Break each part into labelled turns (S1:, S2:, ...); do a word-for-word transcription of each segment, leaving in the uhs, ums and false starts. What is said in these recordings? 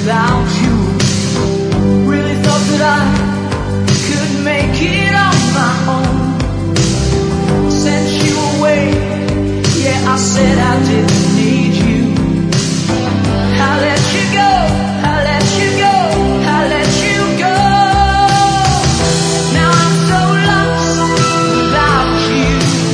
S1: without you. Really thought that I could make it on my own. Sent you away, yeah, I said I didn't need you. I let you go, I let you go, I let you go. Now I'm so lost without you.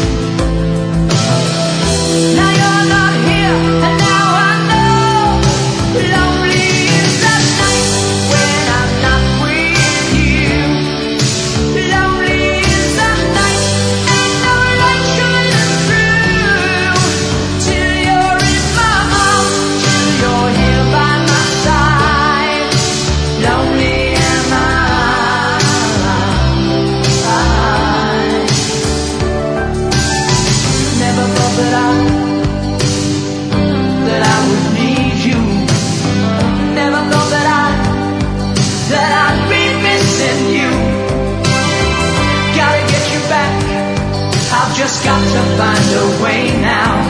S1: Now you're not here, and now I know. Lonely is the night when I'm not with you. Lonely is the night, and no light shining through. Till you're in my arms, till you're here by my side. Lonely am I. Never thought that I that I would need you. Never thought that I that I'd be missing you. Gotta get you back. I've just got to find a way now.